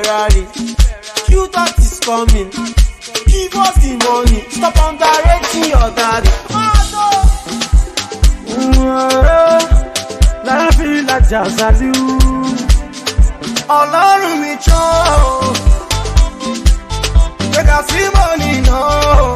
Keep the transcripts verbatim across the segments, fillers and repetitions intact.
Ferrari. You thought is coming. Give us the money. Stop underrating your daddy. La vie la jazali. Ọlọ́run mi jọ. Make I see money now.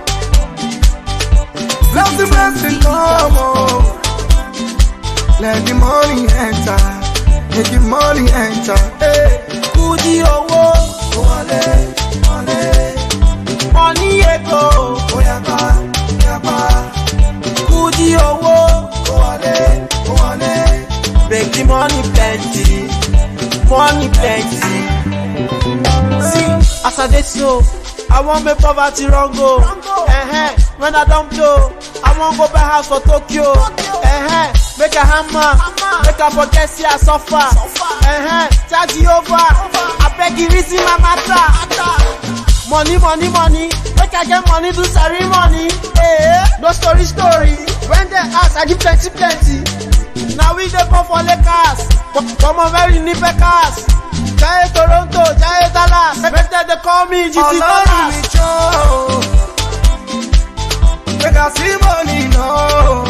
Let the blessing come on. Let the money enter. Make the money enter. Hey. Kudi owo. Wale, wale. Money ego. Oyaba, oyaba. Kudi owo. Wale, wale. Make the money plenty. Money plenty. See, as I dey so, I want make poverty run go. Uh-huh. When I don't blow, I want go buy house for Tokyo. Uh-huh. Make a hammer, make a forget see I suffer. Uh-huh. Charge you over, I beg you reason my matter. Money, money, money, make I get money do ceremony. Eh? No story, story. When they ask, I give plenty, plenty. Now we dey go for Lakers, come on very new Packers. Jai Toronto, Jai Dallas, make them they call me G T Dallas. Make I see money now.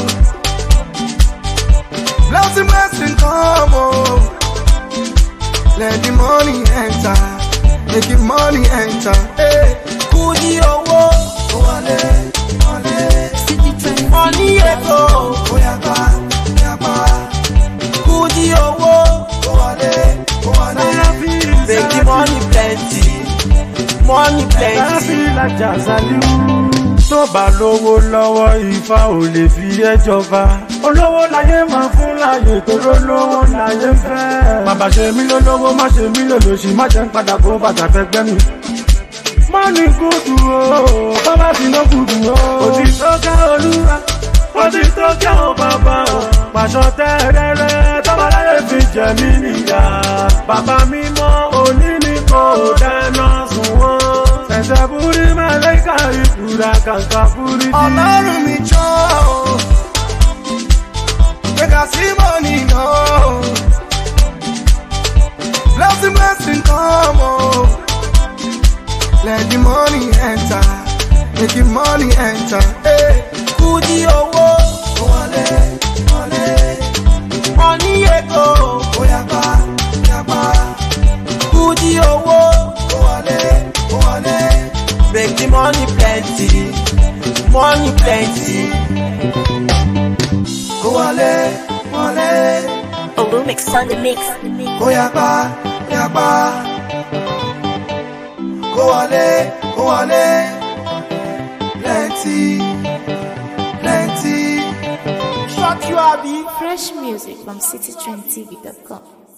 Blessing, blessing come on. Let the money enter. Make the money enter. Hey, Kudi owo, wale, wale. Money ego, oyaba, oyaba. Kudi owo, wale, wale. Make the money plenty, money plenty. La vie la jazali. Tó bá lówó lọ́wọ́ Ifá ò lè fi ẹ́ jọba. Olówó láyé máa fún láyé tóró lówó láyé fẹ́. Bàbá ṣe mí lólówó, má ṣe mí lòlòṣì, má jẹ́ ń padà kó bàtà fẹ́gbẹ́ mi. Money gúdù o, bàbá fi ló gúdù o. Òtí tó kẹ́ olúwa, òtí tó kẹ́ o bàbá o. Pàṣọ tẹ́rẹ́rẹ́, tọ́ba láyé fi jẹ mí níyà. Bàbá mi mọ́ òní ní kò dáná sùn wọ́n. Ẹ̀sẹ̀ búrí mẹ́lẹ́kà ìkúra kàkà búrí jí. Ọlọ́run mi jọ. Make I see money now. Blessing, blessing come on. Let the money enter. Make the money enter. Hey, Kudi owo. Wale, wale. Money ego. Oyaba, oyaba. Kudi owo. Wale, wale. Make the money plenty. Money plenty. Go wale, wale. Oh, mix on the mix. Go yaba, yaba. Go wale, go wale. Plenty, plenty. Shut you, Abby. Fresh music from city trend t v dot com.